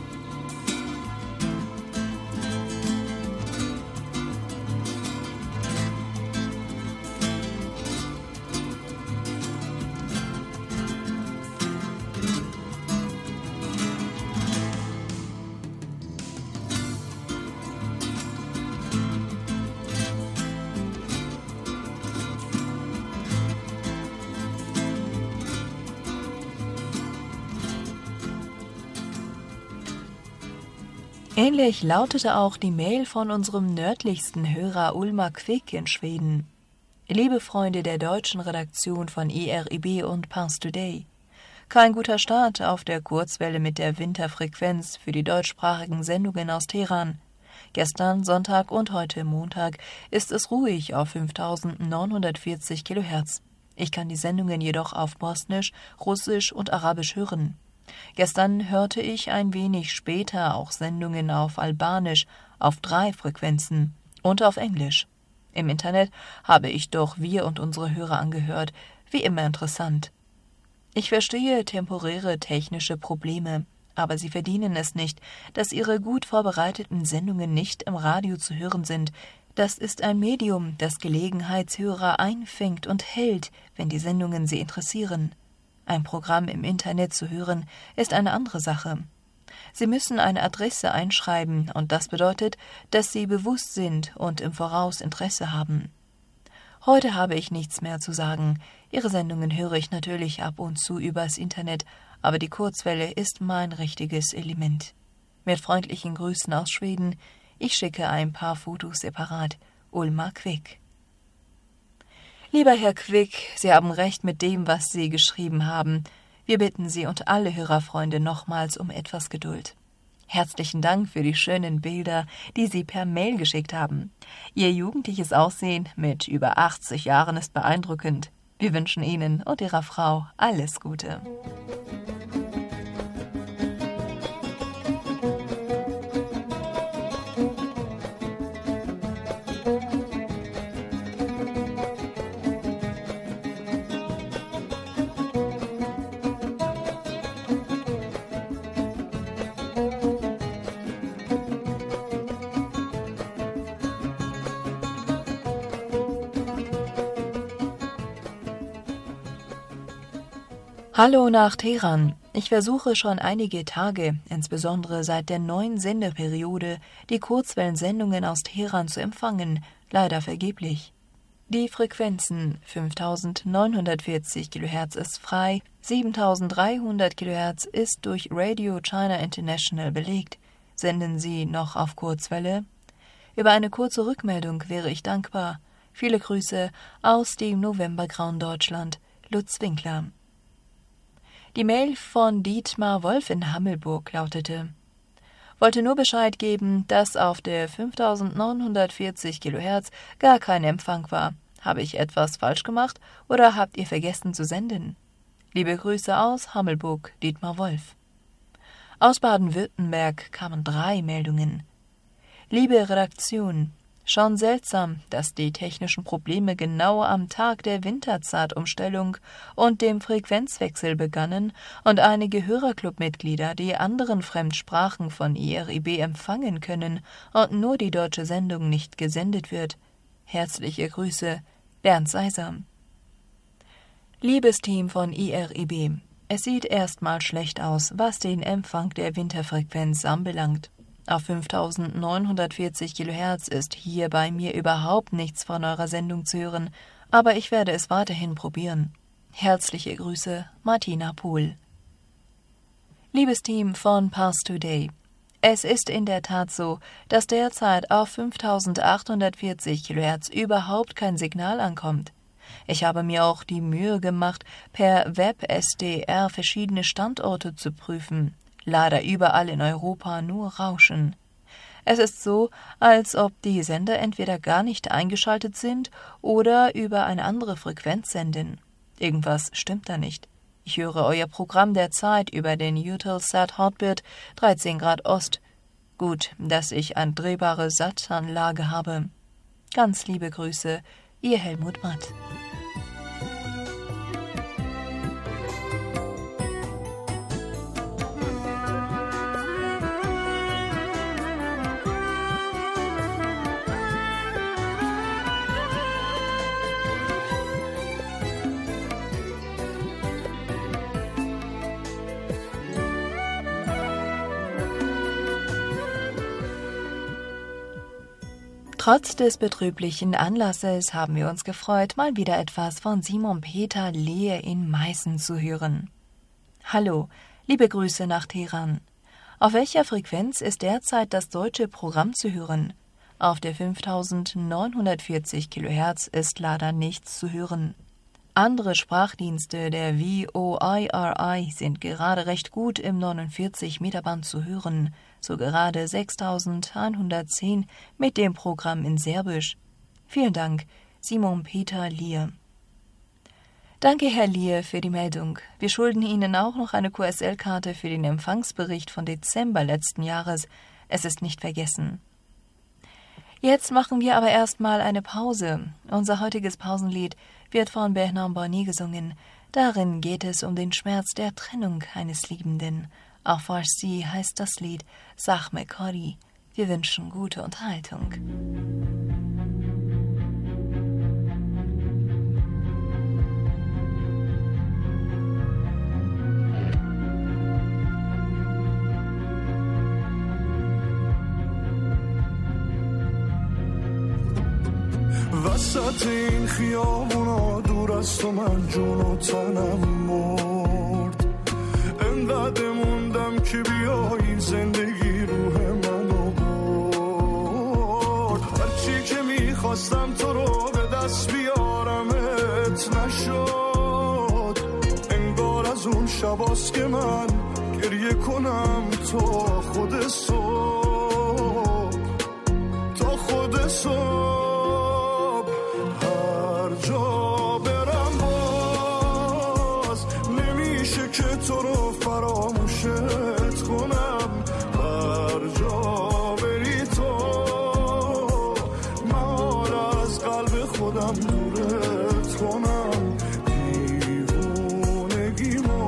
Ähnlich lautete auch die Mail von unserem nördlichsten Hörer Ulmar Quick in Schweden. Liebe Freunde der deutschen Redaktion von I R I B und Pars Today, kein guter Start auf der Kurzwelle mit der Winterfrequenz für die deutschsprachigen Sendungen aus Teheran. Gestern Sonntag und heute Montag ist es ruhig auf fünftausendneunhundertvierzig Kilohertz. Ich kann die Sendungen jedoch auf Bosnisch, Russisch und Arabisch hören. Gestern hörte ich ein wenig später auch Sendungen auf Albanisch, auf drei Frequenzen und auf Englisch. Im Internet habe ich doch wir und unsere Hörer angehört, wie immer interessant. Ich verstehe temporäre technische Probleme, aber sie verdienen es nicht, dass ihre gut vorbereiteten Sendungen nicht im Radio zu hören sind. Das ist ein Medium, das Gelegenheitshörer einfängt und hält, wenn die Sendungen sie interessieren. Ein Programm im Internet zu hören, ist eine andere Sache. Sie müssen eine Adresse einschreiben und das bedeutet, dass Sie bewusst sind und im Voraus Interesse haben. Heute habe ich nichts mehr zu sagen. Ihre Sendungen höre ich natürlich ab und zu übers Internet, aber die Kurzwelle ist mein richtiges Element. Mit freundlichen Grüßen aus Schweden. Ich schicke ein paar Fotos separat. Ulmar Quick. Lieber Herr Quick, Sie haben recht mit dem, was Sie geschrieben haben. Wir bitten Sie und alle Hörerfreunde nochmals um etwas Geduld. Herzlichen Dank für die schönen Bilder, die Sie per Mail geschickt haben. Ihr jugendliches Aussehen mit über achtzig Jahren ist beeindruckend. Wir wünschen Ihnen und Ihrer Frau alles Gute. Hallo nach Teheran. Ich versuche schon einige Tage, insbesondere seit der neuen Sendeperiode, die Kurzwellensendungen aus Teheran zu empfangen, leider vergeblich. Die Frequenzen fünftausendneunhundertvierzig Kilohertz ist frei, siebentausenddreihundert Kilohertz ist durch Radio China International belegt. Senden Sie noch auf Kurzwelle? Über eine kurze Rückmeldung wäre ich dankbar. Viele Grüße aus dem Novembergrauen Deutschland. Lutz Winkler. Die Mail von Dietmar Wolf in Hammelburg lautete: Wollte nur Bescheid geben, dass auf der fünftausendneunhundertvierzig Kilohertz gar kein Empfang war. Habe ich etwas falsch gemacht oder habt ihr vergessen zu senden? Liebe Grüße aus Hammelburg, Dietmar Wolf. Aus Baden-Württemberg kamen drei Meldungen. Liebe Redaktion, schon seltsam, dass die technischen Probleme genau am Tag der Winterzeitumstellung und dem Frequenzwechsel begannen und einige Hörerclub-Mitglieder die anderen Fremdsprachen von I R I B empfangen können und nur die deutsche Sendung nicht gesendet wird. Herzliche Grüße, Bernd Seiser. Liebes Team von I R I B, es sieht erstmal schlecht aus, was den Empfang der Winterfrequenz anbelangt. Auf fünftausendneunhundertvierzig Kilohertz ist hier bei mir überhaupt nichts von eurer Sendung zu hören, aber ich werde es weiterhin probieren. Herzliche Grüße, Martina Pohl. Liebes Team von Pars Today, es ist in der Tat so, dass derzeit auf fünftausendachthundertvierzig Kilohertz überhaupt kein Signal ankommt. Ich habe mir auch die Mühe gemacht, per Web-S D R verschiedene Standorte zu prüfen. Leider überall in Europa nur Rauschen. Es ist so, als ob die Sender entweder gar nicht eingeschaltet sind oder über eine andere Frequenz senden. Irgendwas stimmt da nicht. Ich höre euer Programm derzeit über den Eutelsat Hotbird dreizehn Grad Ost. Gut, dass ich eine drehbare S A T-Anlage habe. Ganz liebe Grüße, Ihr Helmut Matt. Trotz des betrüblichen Anlasses haben wir uns gefreut, mal wieder etwas von Simon Peter Lehe in Meißen zu hören. Hallo, liebe Grüße nach Teheran. Auf welcher Frequenz ist derzeit das deutsche Programm zu hören? Auf der fünftausendneunhundertvierzig Kilohertz ist leider nichts zu hören. Andere Sprachdienste der V O I R I sind gerade recht gut im neunundvierzig Meter Band zu hören, so gerade sechstausendeinhundertzehn mit dem Programm in Serbisch. Vielen Dank, Simon Peter Lier. Danke, Herr Lier, für die Meldung. Wir schulden Ihnen auch noch eine Q S L-Karte für den Empfangsbericht von Dezember letzten Jahres. Es ist nicht vergessen. Jetzt machen wir aber erstmal eine Pause. Unser heutiges Pausenlied wird von Behnam Barni gesungen. Darin geht es um den Schmerz der Trennung eines Liebenden. Auf Farsi heißt das Lied Sachme Kari. Wir wünschen gute Unterhaltung. وسط این خیابونا دور از تو من جون و تنم مرد انقدر موندم که بیایی زندگی روح منو برد هرچی که میخواستم تو رو به دست بیارمت نشد انگار از اون شباست که من گریه کنم تا خود صبح تا خود صبح تو رو فراموشت کنم هر جا بری تو من از قلب خودم دورت کنم دیوونگیمو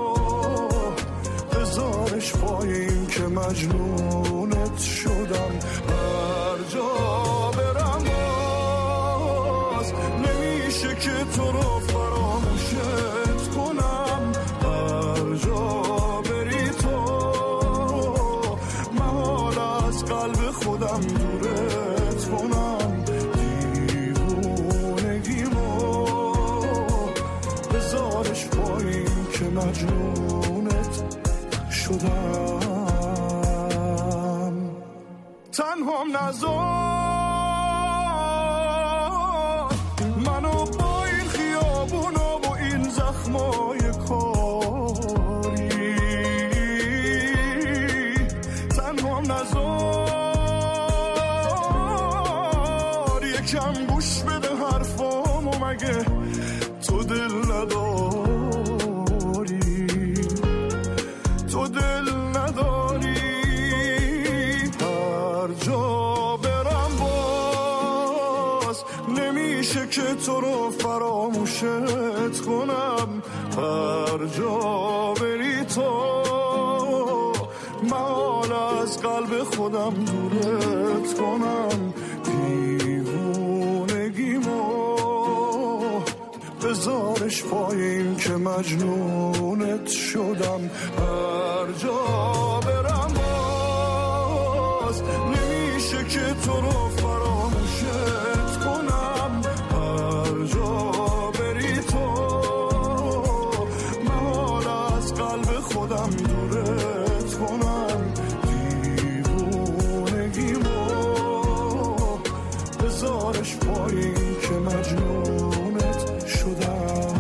بذارش پای این که مجنونت شدم هر جا برم باز نمیشه که تو رو فراموشت کنم مجنونت شدم تنهام نذار منو با این خیابونا و این زخمای کاری تنهام نذار یکم گوش بده حرفامو مگه تو دل نداری تو دل نداری هر جا برم باز نمیشه که تو رو فراموشت کنم هر جا بری تو محال از قلب خودم دورت کنم دیوونگیمو بذارش پایین که مجنونت شدم هر جا برم باز نمیشه که تو رو فراموشت کنم هر جا بری تو محال از قلب خودم دورت کنم دیوونگیمو بذارش پایین که مجنونت شدم.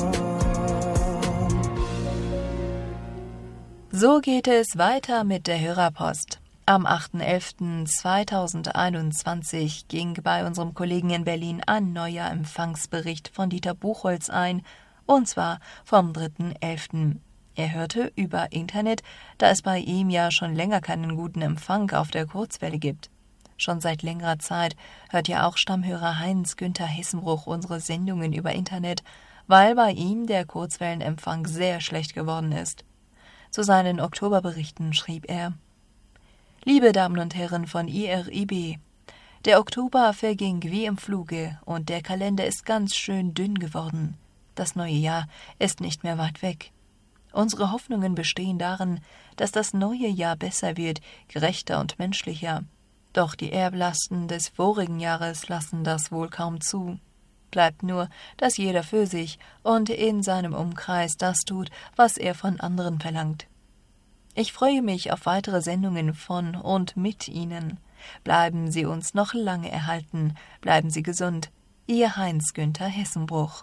So geht es weiter mit der Hörerpost. Am achter elfter zweitausendeinundzwanzig ging bei unserem Kollegen in Berlin ein neuer Empfangsbericht von Dieter Buchholz ein, und zwar vom dritter elfter Er hörte über Internet, da es bei ihm ja schon länger keinen guten Empfang auf der Kurzwelle gibt. Schon seit längerer Zeit hört ja auch Stammhörer Heinz-Günther Hessenbruch unsere Sendungen über Internet, weil bei ihm der Kurzwellenempfang sehr schlecht geworden ist. Zu seinen Oktoberberichten schrieb er: Liebe Damen und Herren von I R I B, der Oktober verging wie im Fluge und der Kalender ist ganz schön dünn geworden. Das neue Jahr ist nicht mehr weit weg. Unsere Hoffnungen bestehen darin, dass das neue Jahr besser wird, gerechter und menschlicher. Doch die Erblasten des vorigen Jahres lassen das wohl kaum zu. Bleibt nur, dass jeder für sich und in seinem Umkreis das tut, was er von anderen verlangt. Ich freue mich auf weitere Sendungen von und mit Ihnen. Bleiben Sie uns noch lange erhalten, bleiben Sie gesund. Ihr Heinz-Günther Hessenbruch.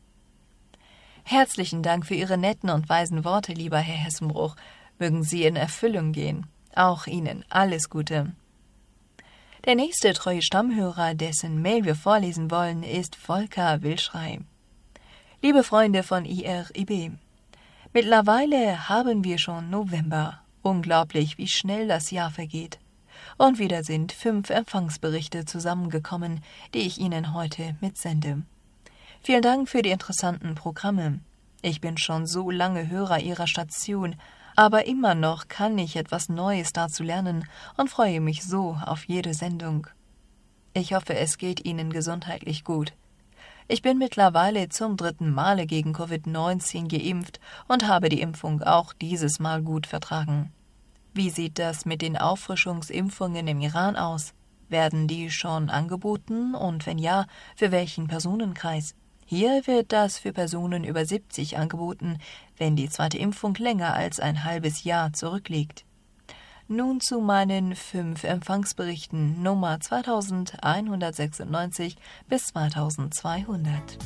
Herzlichen Dank für Ihre netten und weisen Worte, lieber Herr Hessenbruch. Mögen sie in Erfüllung gehen. Auch Ihnen alles Gute. Der nächste treue Stammhörer, dessen Mail wir vorlesen wollen, ist Volker Wilschrei. Liebe Freunde von I R I B, mittlerweile haben wir schon November. Unglaublich, wie schnell das Jahr vergeht. Und wieder sind fünf Empfangsberichte zusammengekommen, die ich Ihnen heute mitsende. Vielen Dank für die interessanten Programme. Ich bin schon so lange Hörer Ihrer Station, aber immer noch kann ich etwas Neues dazu lernen und freue mich so auf jede Sendung. Ich hoffe, es geht Ihnen gesundheitlich gut. Ich bin mittlerweile zum dritten Male gegen Covid neunzehn geimpft und habe die Impfung auch dieses Mal gut vertragen. Wie sieht das mit den Auffrischungsimpfungen im Iran aus? Werden die schon angeboten und wenn ja, für welchen Personenkreis? Hier wird das für Personen über siebzig angeboten, wenn die zweite Impfung länger als ein halbes Jahr zurückliegt. Nun zu meinen fünf Empfangsberichten Nummer zweitausendeinhundertsechsundneunzig bis zweitausendzweihundert.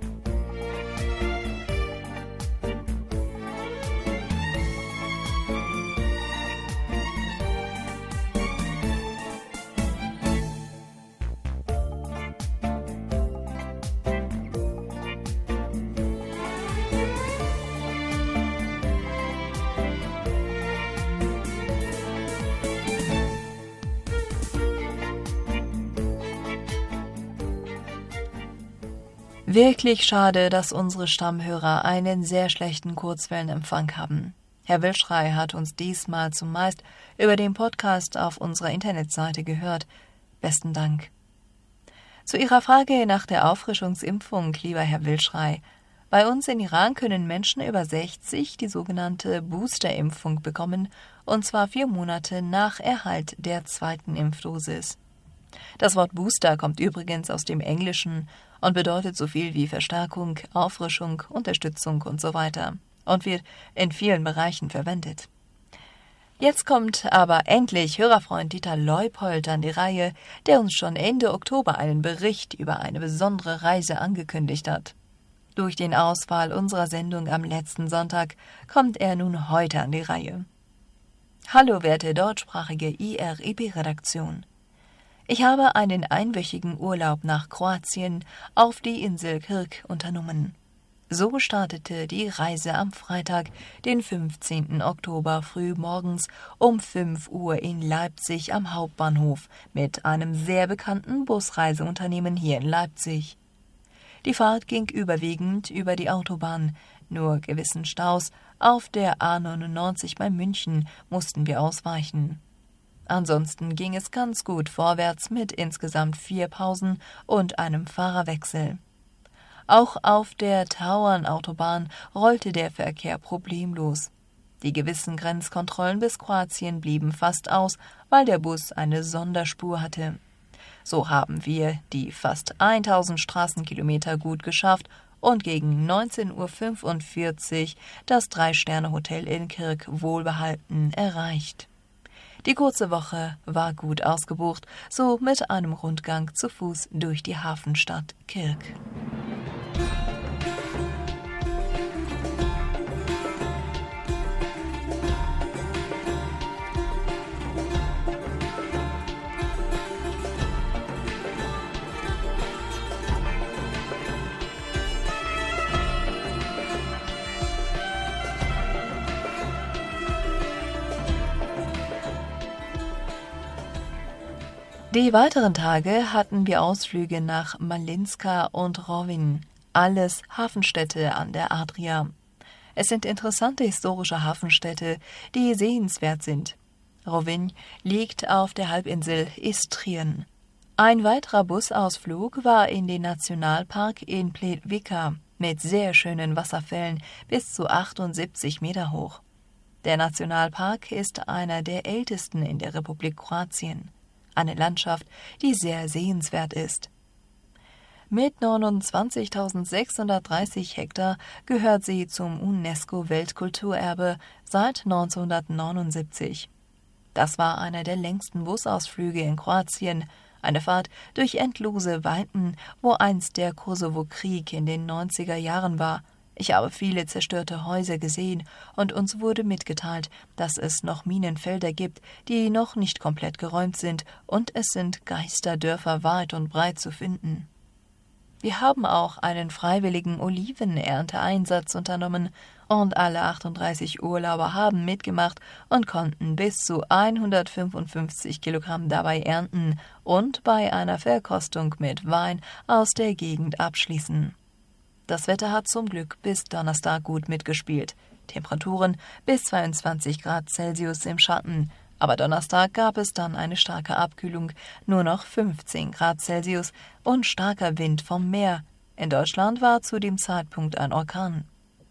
Wirklich schade, dass unsere Stammhörer einen sehr schlechten Kurzwellenempfang haben. Herr Wilschrei hat uns diesmal zumeist über den Podcast auf unserer Internetseite gehört. Besten Dank. Zu Ihrer Frage nach der Auffrischungsimpfung, lieber Herr Wilschrei. Bei uns in Iran können Menschen über sechzig die sogenannte Boosterimpfung bekommen, und zwar vier Monate nach Erhalt der zweiten Impfdosis. Das Wort Booster kommt übrigens aus dem Englischen und bedeutet so viel wie Verstärkung, Auffrischung, Unterstützung und so weiter. und wird in vielen Bereichen verwendet. Jetzt kommt aber endlich Hörerfreund Dieter Leupold an die Reihe, der uns schon Ende Oktober einen Bericht über eine besondere Reise angekündigt hat. Durch den Auswahl unserer Sendung am letzten Sonntag kommt er nun heute an die Reihe. Hallo, werte deutschsprachige I R I B-Redaktion. Ich habe einen einwöchigen Urlaub nach Kroatien auf die Insel Krk unternommen. So startete die Reise am Freitag, den fünfzehnten Oktober früh morgens um fünf Uhr in Leipzig am Hauptbahnhof mit einem sehr bekannten Busreiseunternehmen hier in Leipzig. Die Fahrt ging überwiegend über die Autobahn, nur gewissen Staus auf der A neunundneunzig bei München mussten wir ausweichen. Ansonsten ging es ganz gut vorwärts mit insgesamt vier Pausen und einem Fahrerwechsel. Auch auf der Tauernautobahn rollte der Verkehr problemlos. Die gewissen Grenzkontrollen bis Kroatien blieben fast aus, weil der Bus eine Sonderspur hatte. So haben wir die fast tausend Straßenkilometer gut geschafft und gegen neunzehn Uhr fünfundvierzig das Drei-Sterne-Hotel in Krk wohlbehalten erreicht. Die kurze Woche war gut ausgebucht, so mit einem Rundgang zu Fuß durch die Hafenstadt Krk. Die weiteren Tage hatten wir Ausflüge nach Malinska und Rovinj, alles Hafenstädte an der Adria. Es sind interessante historische Hafenstädte, die sehenswert sind. Rovinj liegt auf der Halbinsel Istrien. Ein weiterer Busausflug war in den Nationalpark in Plitvica mit sehr schönen Wasserfällen bis zu achtundsiebzig Meter hoch. Der Nationalpark ist einer der ältesten in der Republik Kroatien. Eine Landschaft, die sehr sehenswert ist. Mit neunundzwanzigtausendsechshundertdreißig Hektar gehört sie zum UNESCO-Weltkulturerbe seit neunzehnhundertneunundsiebzig. Das war einer der längsten Busausflüge in Kroatien, eine Fahrt durch endlose Weiten, wo einst der Kosovo-Krieg in den neunziger Jahren war. Ich habe viele zerstörte Häuser gesehen und uns wurde mitgeteilt, dass es noch Minenfelder gibt, die noch nicht komplett geräumt sind und es sind Geisterdörfer weit und breit zu finden. Wir haben auch einen freiwilligen Olivenernteeinsatz unternommen und alle achtunddreißig Urlauber haben mitgemacht und konnten bis zu hundertfünfundfünfzig Kilogramm dabei ernten und bei einer Verkostung mit Wein aus der Gegend abschließen. Das Wetter hat zum Glück bis Donnerstag gut mitgespielt. Temperaturen bis zweiundzwanzig Grad Celsius im Schatten. Aber Donnerstag gab es dann eine starke Abkühlung, nur noch fünfzehn Grad Celsius und starker Wind vom Meer. In Deutschland war zu dem Zeitpunkt ein Orkan.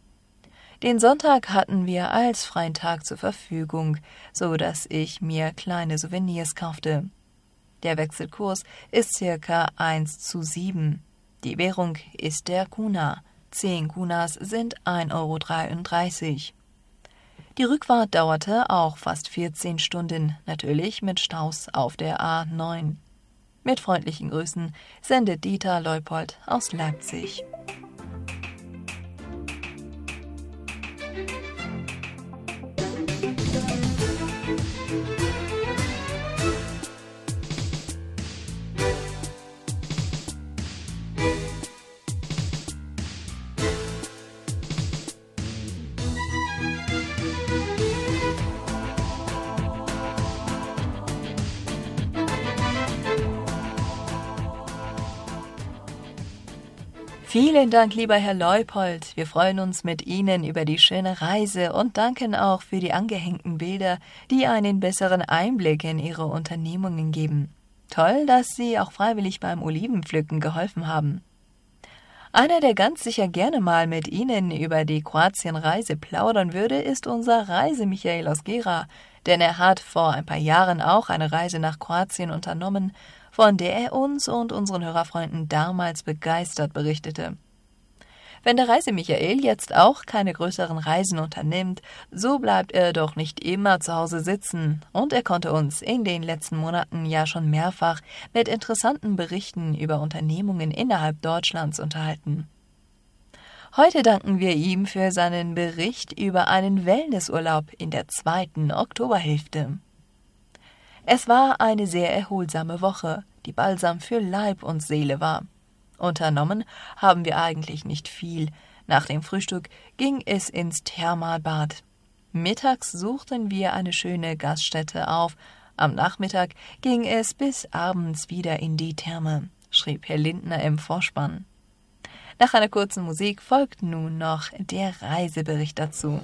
Den Sonntag hatten wir als freien Tag zur Verfügung, so dass ich mir kleine Souvenirs kaufte. Der Wechselkurs ist circa eins zu sieben. Die Währung ist der Kuna. Zehn Kunas sind ein Euro dreiunddreißig. Die Rückfahrt dauerte auch fast vierzehn Stunden, natürlich mit Staus auf der A neun. Mit freundlichen Grüßen sendet Dieter Leupold aus Leipzig. Vielen Dank, lieber Herr Leupold. Wir freuen uns mit Ihnen über die schöne Reise und danken auch für die angehängten Bilder, die einen besseren Einblick in Ihre Unternehmungen geben. Toll, dass Sie auch freiwillig beim Olivenpflücken geholfen haben. Einer, der ganz sicher gerne mal mit Ihnen über die Kroatienreise plaudern würde, ist unser Reise-Michael aus Gera, denn er hat vor ein paar Jahren auch eine Reise nach Kroatien unternommen, von der er uns und unseren Hörerfreunden damals begeistert berichtete. Wenn der Reise-Michael jetzt auch keine größeren Reisen unternimmt, so bleibt er doch nicht immer zu Hause sitzen. Und er konnte uns in den letzten Monaten ja schon mehrfach mit interessanten Berichten über Unternehmungen innerhalb Deutschlands unterhalten. Heute danken wir ihm für seinen Bericht über einen Wellnessurlaub in der zweiten Oktoberhälfte. Es war eine sehr erholsame Woche, die balsam für Leib und Seele war. Unternommen haben wir eigentlich nicht viel. Nach dem Frühstück ging es ins Thermalbad. Mittags suchten wir eine schöne Gaststätte auf. Am Nachmittag ging es bis abends wieder in die Therme, schrieb Herr Lindner im Vorspann. Nach einer kurzen Musik folgt nun noch der Reisebericht dazu.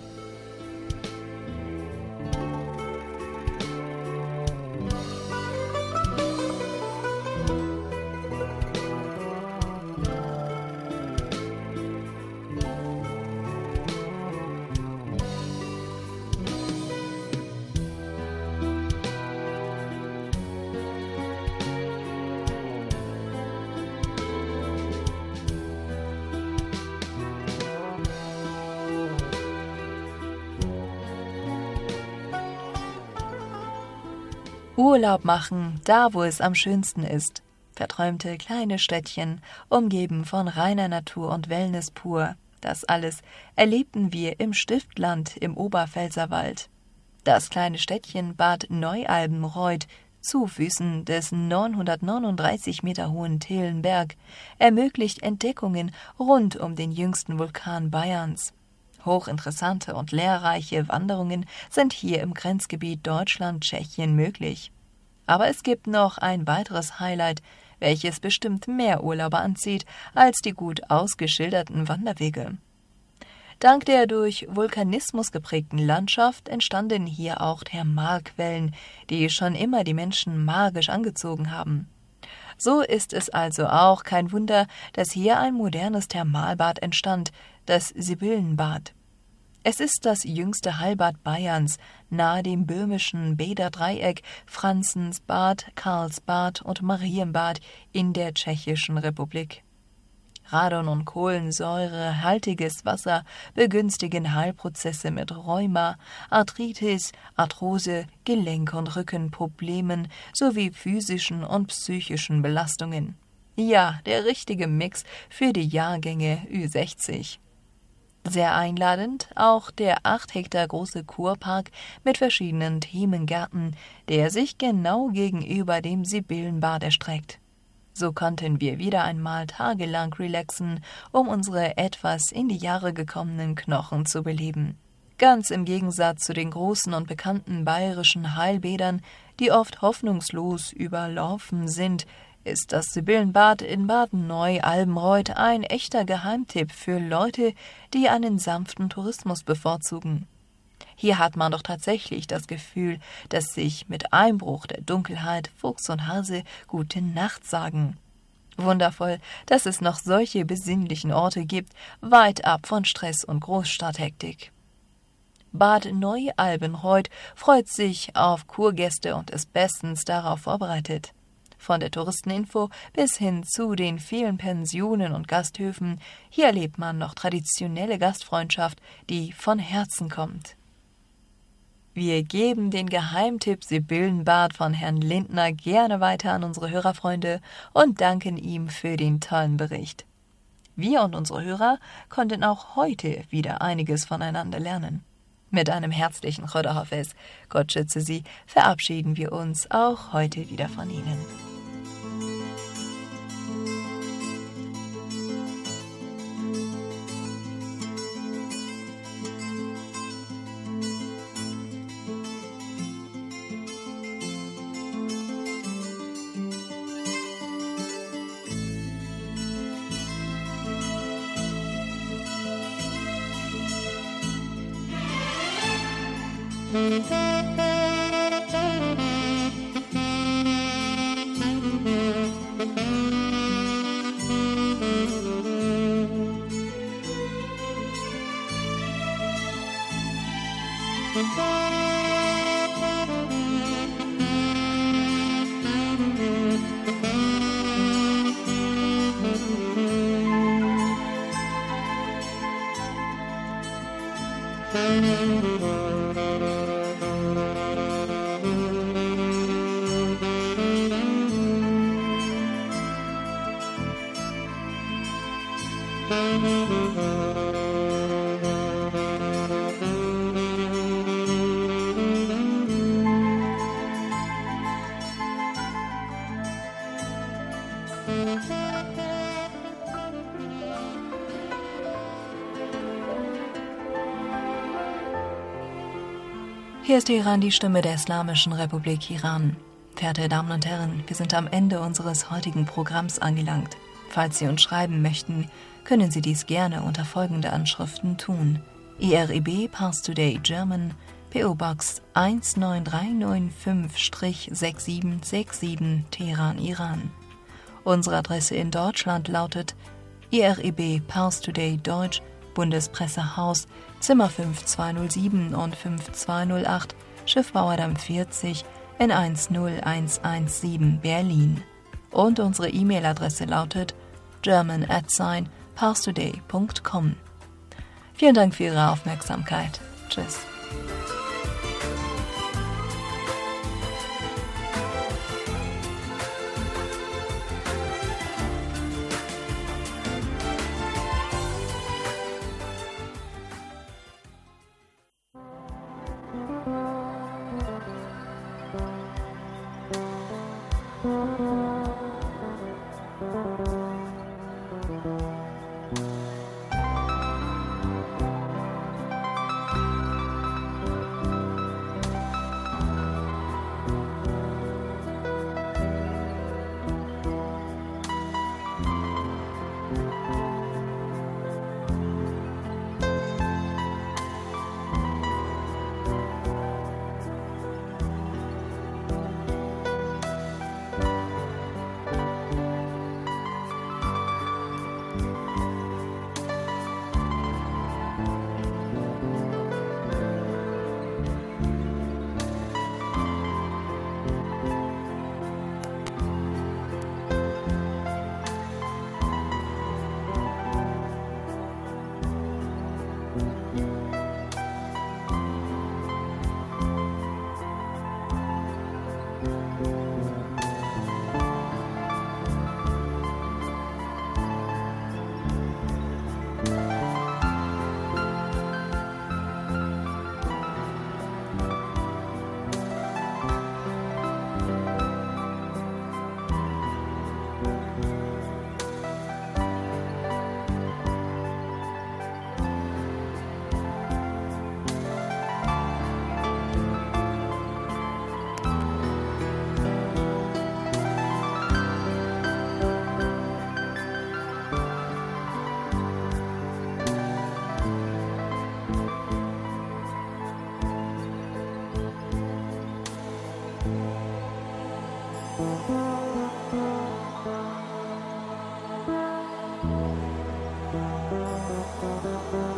Urlaub machen, da wo es am schönsten ist. Verträumte kleine Städtchen, umgeben von reiner Natur und Wellness pur. Das alles erlebten wir im Stiftland im Oberpfälzerwald. Das kleine Städtchen Bad Neualbenreuth, zu Füßen des neunhundertneununddreißig Meter hohen Thelenberg, ermöglicht Entdeckungen rund um den jüngsten Vulkan Bayerns. Hochinteressante und lehrreiche Wanderungen sind hier im Grenzgebiet Deutschland-Tschechien möglich. Aber es gibt noch ein weiteres Highlight, welches bestimmt mehr Urlauber anzieht als die gut ausgeschilderten Wanderwege. Dank der durch Vulkanismus geprägten Landschaft entstanden hier auch Thermalquellen, die schon immer die Menschen magisch angezogen haben. So ist es also auch kein Wunder, dass hier ein modernes Thermalbad entstand, das Sibyllenbad. Es ist das jüngste Heilbad Bayerns, nahe dem böhmischen Bäderdreieck Franzensbad, Karlsbad und Marienbad in der Tschechischen Republik. Radon- und kohlensäurehaltiges Wasser begünstigen Heilprozesse mit Rheuma, Arthritis, Arthrose, Gelenk- und Rückenproblemen sowie physischen und psychischen Belastungen. Ja, der richtige Mix für die Jahrgänge Ü sechzig. Sehr einladend auch der acht Hektar große Kurpark mit verschiedenen Themengärten, der sich genau gegenüber dem Sibyllenbad erstreckt. So konnten wir wieder einmal tagelang relaxen, um unsere etwas in die Jahre gekommenen Knochen zu beleben. Ganz im Gegensatz zu den großen und bekannten bayerischen Heilbädern, die oft hoffnungslos überlaufen sind, ist das Sibyllenbad in Bad Neualbenreuth ein echter Geheimtipp für Leute, die einen sanften Tourismus bevorzugen. Hier hat man doch tatsächlich das Gefühl, dass sich mit Einbruch der Dunkelheit Fuchs und Hase gute Nacht sagen. Wundervoll, dass es noch solche besinnlichen Orte gibt, weit ab von Stress und Großstadthektik. Bad Neualbenreuth freut sich auf Kurgäste und ist bestens darauf vorbereitet. Von der Touristeninfo bis hin zu den vielen Pensionen und Gasthöfen, hier erlebt man noch traditionelle Gastfreundschaft, die von Herzen kommt. Wir geben den Geheimtipp Sibyllenbad von Herrn Lindner gerne weiter an unsere Hörerfreunde und danken ihm für den tollen Bericht. Wir und unsere Hörer konnten auch heute wieder einiges voneinander lernen. Mit einem herzlichen Choda Hafez, Gott schütze Sie, verabschieden wir uns auch heute wieder von Ihnen. Hier ist Teheran, die Stimme der Islamischen Republik Iran. Verehrte Damen und Herren, wir sind am Ende unseres heutigen Programms angelangt. Falls Sie uns schreiben möchten, können Sie dies gerne unter folgende Anschriften tun. I R I B Pars Today German, P O Box eins neun drei neun fünf sechs sieben sechs sieben, Teheran, Iran. Unsere Adresse in Deutschland lautet I R I B Pars Today Deutsch, Bundespressehaus, Zimmer fünf zwei null sieben und fünf zwei null acht, Schiffbauerdamm vierzig, N eins null eins eins sieben, Berlin. Und unsere E-Mail-Adresse lautet german at parstoday punkt com. Vielen Dank für Ihre Aufmerksamkeit. Tschüss. Thank you.